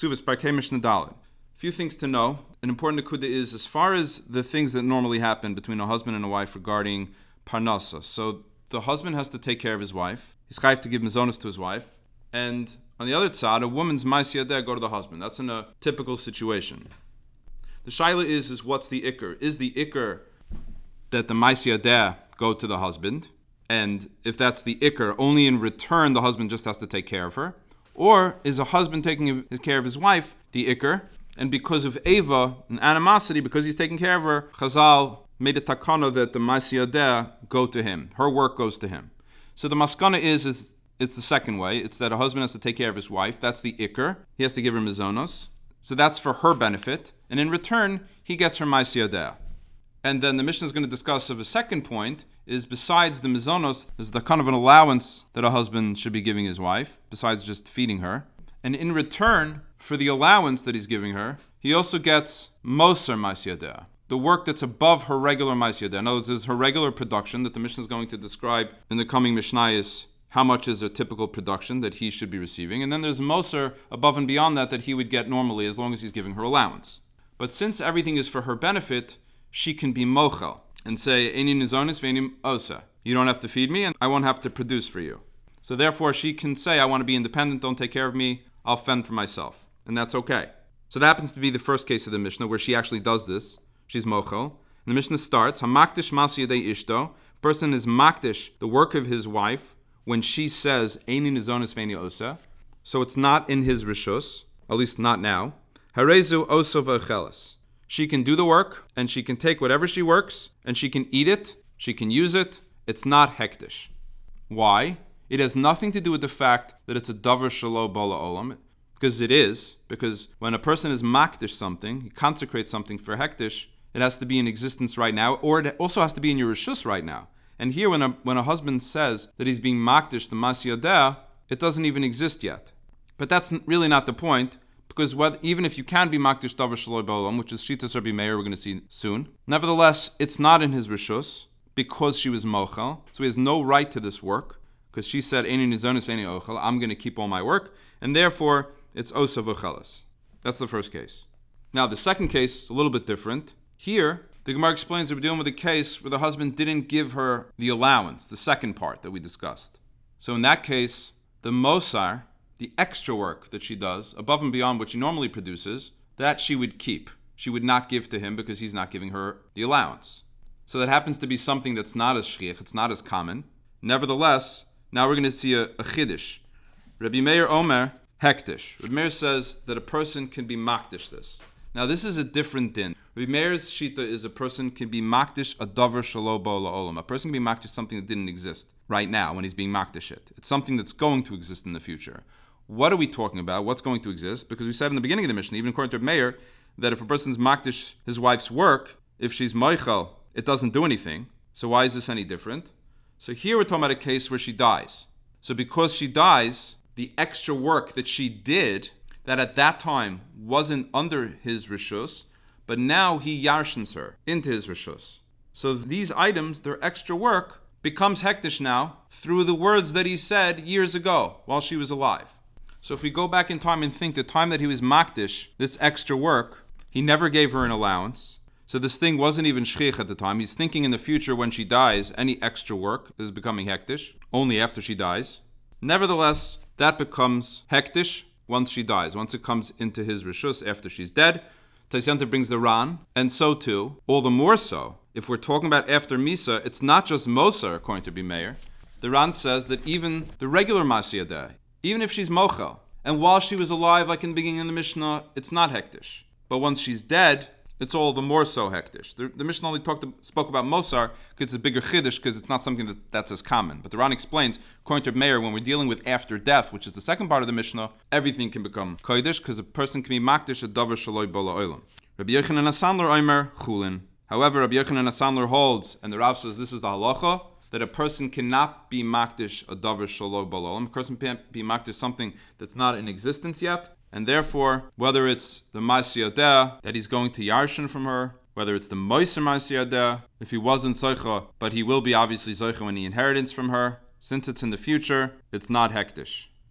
Ksuvas Parkei Mishnah Daled. Few things to know. An important nekuda is as far as the things that normally happen between a husband and a wife regarding parnasa. So the husband has to take care of his wife. He's chayav to give mizonos to his wife. And on the other side, a woman's ma'aseh yadeh go to the husband. That's in a typical situation. The shaila is what's the ikr? Is the ikr that the ma'aseh yadeh go to the husband? And if that's the ikr, only in return the husband just has to take care of her? Or is a husband taking care of his wife the ikr? And because of Eva and animosity, because he's taking care of her, Chazal made a takana that the ma'aseh yadeh go to him. Her work goes to him. So the maskana is it's the second way. It's that a husband has to take care of his wife. That's the ikr. He has to give her mizonos. So that's for her benefit. And in return, he gets her ma'aseh yadeh. And then the Mishnah is going to discuss of a second point is besides the mizonos, there's the kind of an allowance that a husband should be giving his wife, besides just feeding her. And in return for the allowance that he's giving her, he also gets moser ma'aseh yadeh, the work that's above her regular ma'aseh yadeh. In other words, is her regular production that the Mishnah is going to describe in the coming Mishnayos. How much is a typical production that he should be receiving? And then there's moser above and beyond that he would get normally as long as he's giving her allowance. But since everything is for her benefit, she can be mochel and say, Eini nizonis ve'eini osa. You don't have to feed me and I won't have to produce for you. So therefore she can say, I want to be independent, don't take care of me, I'll fend for myself. And that's okay. So that happens to be the first case of the Mishnah where she actually does this. She's mochel. And the Mishnah starts, Hamakdish ma'aseh yadei ishto. A person is makdish, the work of his wife, when she says, Eini nizonis ve'eini osa. So it's not in his rishus, at least not now. Harezu osa v'acheles. She can do the work, and she can take whatever she works, and she can eat it, she can use it. It's not hektish. Why? It has nothing to do with the fact that it's a davar shelo bala olam, because it is, because when a person is makdish something, he consecrates something for hektish, it has to be in existence right now, or it also has to be in your rishus right now. And here, when a husband says that he's being makdish, the ma'aseh yadeh, it doesn't even exist yet. But that's really not the point, because even if you can be makdish davar shaloi b'olam, which is Shitas Rabbi Meir, we're going to see soon, nevertheless, it's not in his rishus, because she was mochel, so he has no right to this work, because she said, Eini nizonis ve'eini ochel, I'm going to keep all my work, and therefore, it's osa v'cheles. That's the first case. Now, the second case is a little bit different. Here, the Gemara explains that we're dealing with a case where the husband didn't give her the allowance, the second part that we discussed. So in that case, the mosar, the extra work that she does, above and beyond what she normally produces, that she would keep. She would not give to him because he's not giving her the allowance. So that happens to be something that's not as shchiach, it's not as common. Nevertheless, now we're going to see a chiddush. Rabbi Meir Omer, hektish. Rabbi Meir says that a person can be makdish this. Now this is a different din. Rabbi Meir's shita is a person can be makdish a davar shelo bo la'olam. A person can be makdish something that didn't exist right now when he's being makdish it. It's something that's going to exist in the future. What are we talking about? What's going to exist? Because we said in the beginning of the Mishnah, even according to Rabbi Meir, that if a person's makdish his wife's work, if she's moichel, it doesn't do anything. So why is this any different? So here we're talking about a case where she dies. So because she dies, the extra work that she did, that at that time wasn't under his rishus, but now he yarshins her into his rishus. So these items, their extra work, becomes hektish now through the words that he said years ago while she was alive. So if we go back in time and think the time that he was makdish, this extra work, he never gave her an allowance. So this thing wasn't even shchich at the time. He's thinking in the future when she dies, any extra work is becoming hektish, only after she dies. Nevertheless, that becomes hektish once she dies, once it comes into his rishus after she's dead. Taisyanter brings the Ran, and so too, all the more so, if we're talking about after Misa, it's not just Moser, according to Rabbi Meir. The Ran says that even the regular ma'aseh yadeh, even if she's mochel, and while she was alive, like in the beginning of the Mishnah, it's not hektish. But once she's dead, it's all the more so hektish. The Mishnah only spoke about Mosar because it's a bigger chiddush, because it's not something that's as common. But the Ran explains, according to Meir, when we're dealing with after death, which is the second part of the Mishnah, everything can become kodesh, because a person can be makdish a davar shaloi bala olam. Rabbi Yochanan HaSandlar Omer chulin. However, Rabbi Yochanan HaSandlar holds, and the Rav says this is the halacha, that a person cannot be makdish a davar shaloi bala olam. A person can't be makdish something that's not in existence yet. And therefore, whether it's the ma'aseh yadeh that he's going to yarshin from her, whether it's the moiser ma'aseh yadeh, if he wasn't zoicha, but he will be obviously zoicha when he inheritance from her, since it's in the future, it's not hektish.